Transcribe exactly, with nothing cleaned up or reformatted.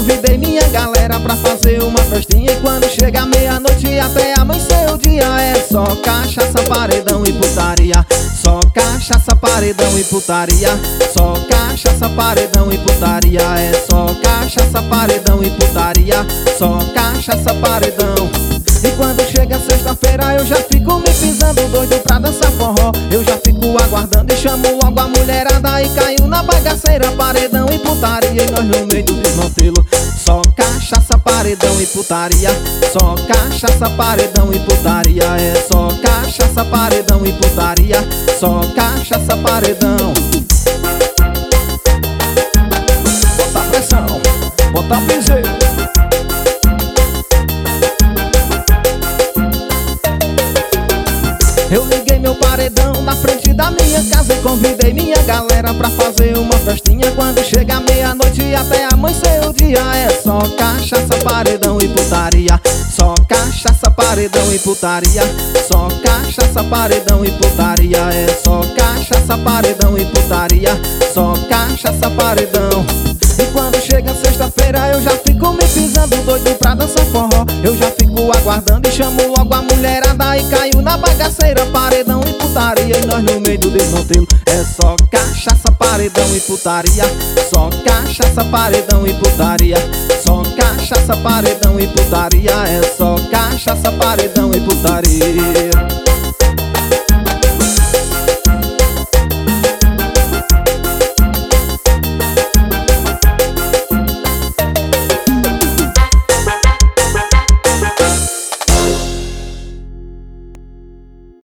convidei minha galera pra fazer uma festinha. E quando chega meia-noite até amanhecer o dia, é só cachaça, paredão e putaria. Só cachaça, paredão e putaria. Só cachaça, paredão e putaria. É só cachaça, paredão e putaria. Só cachaça, paredão. E quando chega sexta-feira eu já fico me pisando doido pra dançar forró. Eu já fico aguardando e chamo logo a mulherada e caio na bagaceira, paredão e putaria. E nós no meio do desmantelo. Só cachaça, paredão e putaria. Só cachaça, paredão e putaria. É só cachaça, paredão e putaria. Só cachaça, paredão. Bota pressão, bota piseiro. Eu liguei meu paredão na frente da minha casa e convidei minha galera pra fazer uma festinha. Quando chega meia-noite até amanhecer o dia, é só cachaça, paredão e putaria. Só cachaça, paredão e putaria. Só cachaça, paredão e putaria. É só cachaça, paredão e putaria. Só cachaça, paredão. E quando chega sexta-feira eu já fico me pisando doido pra dançar forró. Eu já fico aguardando e chamo logo a mulherada e caio na bagaceira, paredão e putaria. E nós no meio do desmantelo. É só cachaça, paredão e putaria. Só cachaça, paredão e putaria. Só cachaça, paredão e putaria. É só cachaça, paredão e putaria.